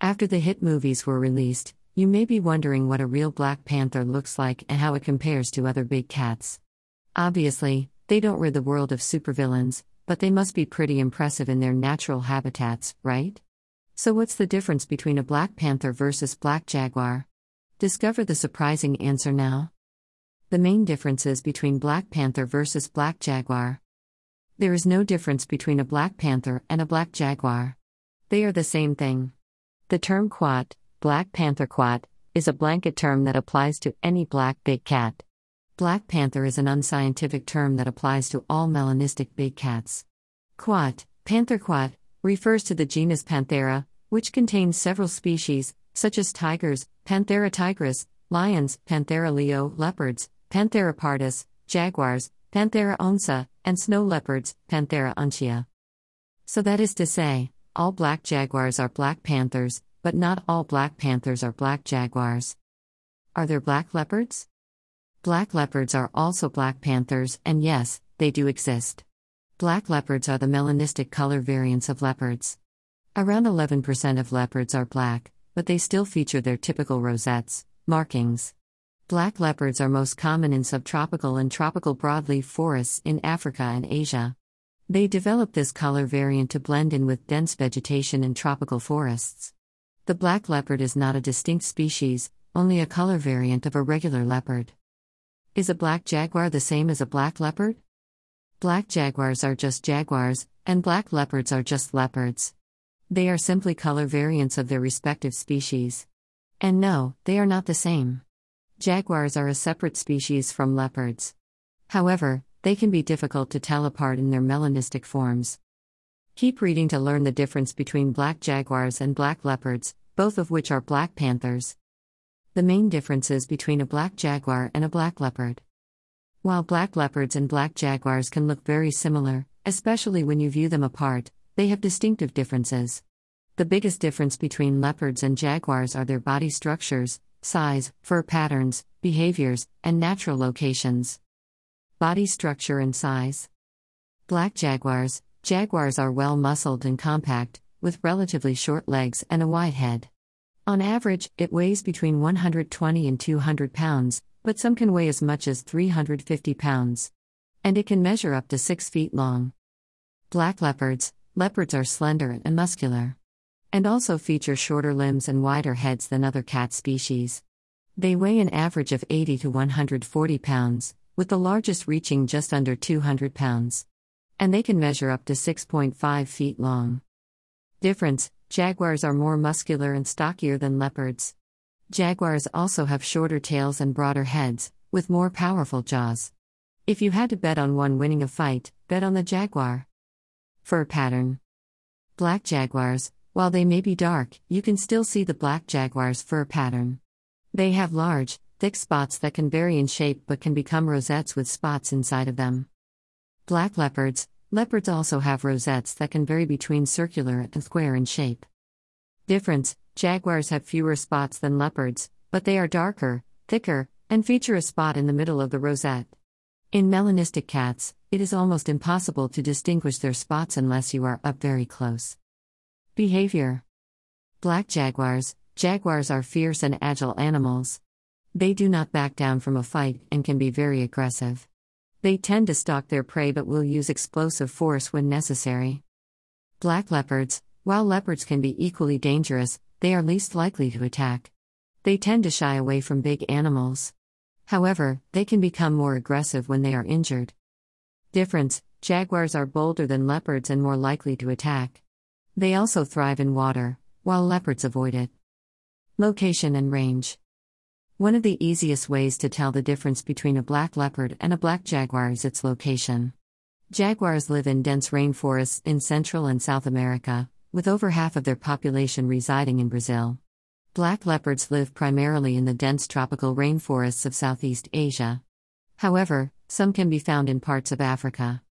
After the hit movies were released, you may be wondering what a real black panther looks like and how it compares to other big cats. Obviously, they don't rid the world of supervillains, but they must be pretty impressive in their natural habitats, right? So what's the difference between a black panther versus black jaguar? Discover the surprising answer now. The main differences between black panther versus black jaguar. There is no difference between a black panther and a black jaguar. They are the same thing. The term quat, black panther quat, is a blanket term that applies to any black big cat. Black panther is an unscientific term that applies to all melanistic big cats. Quat, panther quat, refers to the genus Panthera, which contains several species, such as tigers, Panthera tigris, lions, Panthera leo, leopards, Panthera pardus, jaguars, Panthera onca, and snow leopards, Panthera uncia. So that is to say, all black jaguars are black panthers, but not all black panthers are black jaguars. Are there black leopards? Black leopards are also black panthers, and yes, they do exist. Black leopards are the melanistic color variants of leopards. Around 11% of leopards are black, but they still feature their typical rosettes, markings. Black leopards are most common in subtropical and tropical broadleaf forests in Africa and Asia. They develop this color variant to blend in with dense vegetation in tropical forests. The black leopard is not a distinct species, only a color variant of a regular leopard. Is a black jaguar the same as a black leopard? Black jaguars are just jaguars, and black leopards are just leopards. They are simply color variants of their respective species. And no, they are not the same. Jaguars are a separate species from leopards. However, they can be difficult to tell apart in their melanistic forms. Keep reading to learn the difference between black jaguars and black leopards, both of which are black panthers. The main differences between a black jaguar and a black leopard. While black leopards and black jaguars can look very similar, especially when you view them apart, they have distinctive differences. The biggest difference between leopards and jaguars are their body structures, size, fur patterns, behaviors, and natural locations. Body structure and size. Black jaguars are well-muscled and compact, with relatively short legs and a wide head. On average, it weighs between 120 and 200 pounds, but some can weigh as much as 350 pounds. And it can measure up to 6 feet long. Black leopards are slender and muscular. And also feature shorter limbs and wider heads than other cat species. They weigh an average of 80 to 140 pounds, with the largest reaching just under 200 pounds. And they can measure up to 6.5 feet long. Difference: jaguars are more muscular and stockier than leopards. Jaguars also have shorter tails and broader heads, with more powerful jaws. If you had to bet on one winning a fight, bet on the jaguar. Fur pattern. Black jaguars, while they may be dark, you can still see the black jaguar's fur pattern. They have large, thick spots that can vary in shape but can become rosettes with spots inside of them. Black leopards also have rosettes that can vary between circular and square in shape. Difference: jaguars have fewer spots than leopards, but they are darker, thicker, and feature a spot in the middle of the rosette. In melanistic cats, it is almost impossible to distinguish their spots unless you are up very close. Behavior. Black jaguars are fierce and agile animals. They do not back down from a fight and can be very aggressive. They tend to stalk their prey but will use explosive force when necessary. Black leopards, while leopards can be equally dangerous, they are least likely to attack. They tend to shy away from big animals. However, they can become more aggressive when they are injured. Difference: jaguars are bolder than leopards and more likely to attack. They also thrive in water, while leopards avoid it. Location and range. One of the easiest ways to tell the difference between a black leopard and a black jaguar is its location. Jaguars live in dense rainforests in Central and South America, with over half of their population residing in Brazil. Black leopards live primarily in the dense tropical rainforests of Southeast Asia. However, some can be found in parts of Africa.